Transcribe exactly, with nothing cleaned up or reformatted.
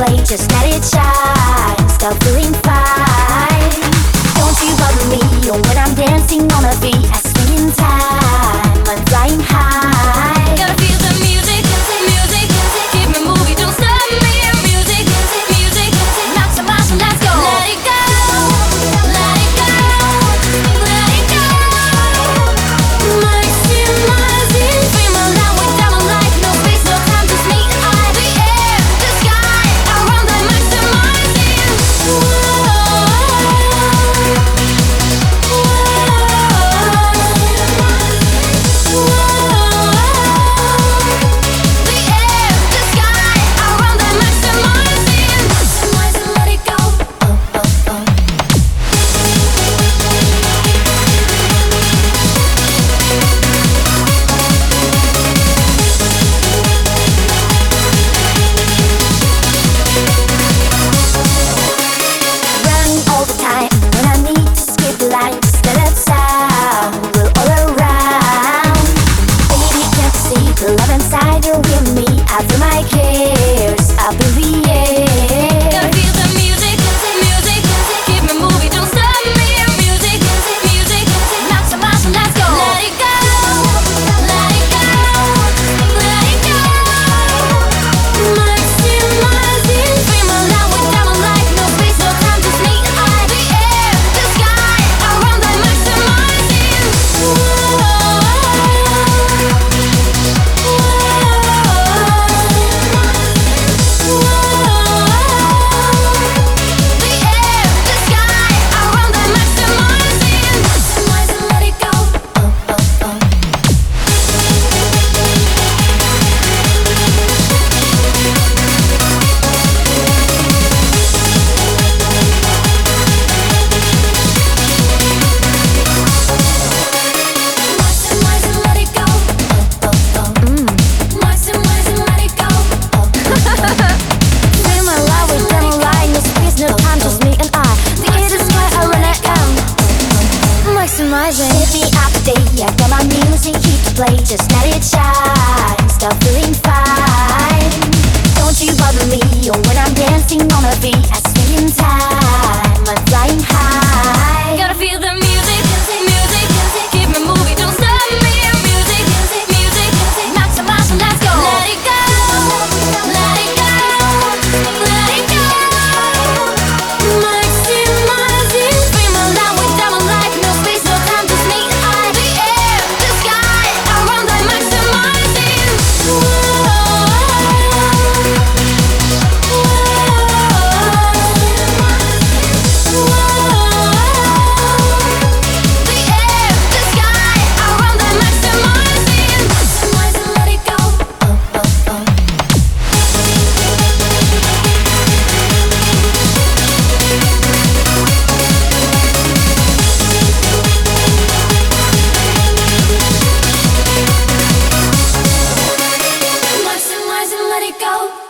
play, just let it shine. Stop feeling fine. Don't you bother me when I'm dancing on a beat. I swing in time, I'm flying high. Gotta feel the music, music, keep me moving, don't stop me. Music, music, knock some ass and let's go. Let it go, let it go, let it go. Maximizing, dream aloud without a light, no space, no time, just me and I. The air, the sky, around the maximizing. Whoa, the air, the sky, around the maximizing. Maximize and let it go. Oh, oh, oh. Running all the time when I need to skip the lines. Let it sound, we're all around. Baby, can't you see the love inside you're giving me? I feel my cares up in the air. Gotta feel the music, music, keep me moving, don't stop me. Music, music, knock some ass and let's go. Let it go, let it go, let it go. Maximizing, dream aloud without a light, no space, no time, just me and I. The air, the sky, around the maximizing. Whoa, the air, the sky, around the maximizing. Maximize and let it go. Oh, oh, oh. Maximize and let it go. Oh, oh, oh. Maximize and let it go. Oh, oh, oh. Feel my love with them light, no space, no time, just me and I. The air, the sky, around I am. Maximizing. Baby, up the day, I got my music here to play, just let it shine. Stop feeling fine. Don't you bother me when I'm dancing on a beat. I swing in time, I'm flying high. Gotta feel the music, music, keep me moving, don't stop me. Music, music, knock some ass and let's go. Let it go, let it go, let it go. Maximizing, dream aloud without a light, no space, no time, just me and I. The air, the sky, around the maximizing. Whoa, the air, the sky, around the maximizing. Maximize and let it go. Oh, oh, oh. Maximize and let it go.